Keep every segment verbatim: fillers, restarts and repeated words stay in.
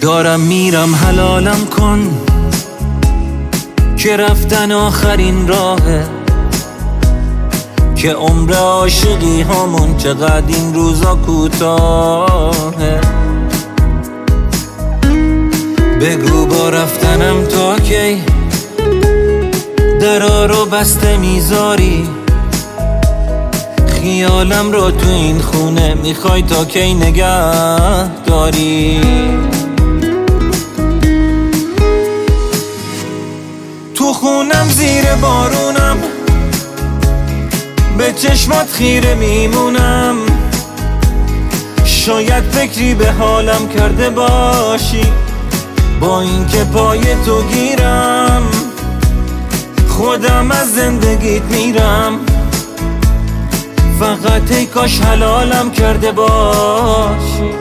دارم میرم حلالم کن که رفتن آخرین راهه، که عمر عاشقی همون چقدر این روزا کوتاهه. بگو با رفتنم تا کی درا رو بسته میذاری، خیالم رو تو این خونه میخوای تا کی نگه داری. تو خونم زیر بارونم، به چشمات خیره میمونم، شاید فکری به حالم کرده باشی، با اینکه پای تو گیرم خودم از زندگیت میرم، فقط ای کاش حلالم کرده باشی.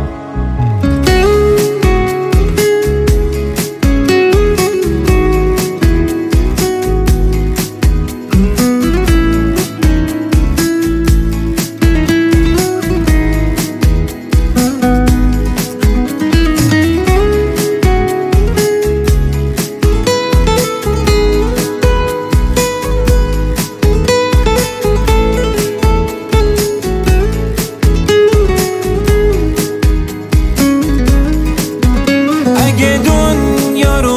اگه دنیا رو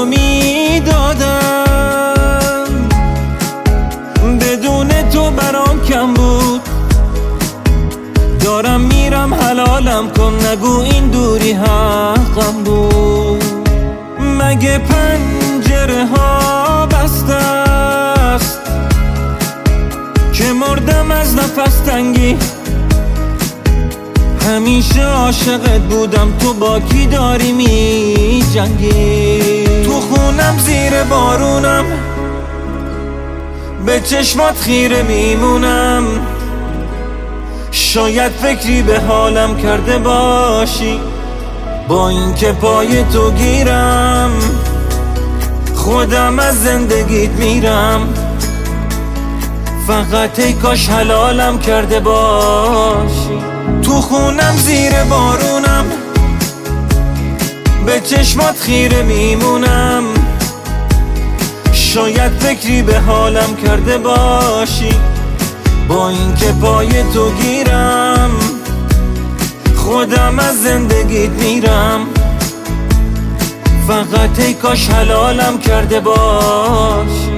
میدادم بدون تو برام کم بود، دارم میرم حلالم کن نگو این دوری حقم بود. مگه پنجره ها بسته است که مردم از نفس تنگی، همیشه عاشقت بودم تو با کی داری می جنگی. تو خونم زیر بارونم، به چشمات خیره میمونم، شاید فکری به حالم کرده باشی، با اینکه پای تو گیرم خودم از زندگیت میرم، فقط ای کاش حلالم کرده باشی. تو خونم زیر بارونم، به چشمات خیره میمونم، شاید فکری به حالم کرده باشی، با اینکه پای تو گیرم خودم از زندگیت میرم، فقط ای کاش حلالم کرده باشی.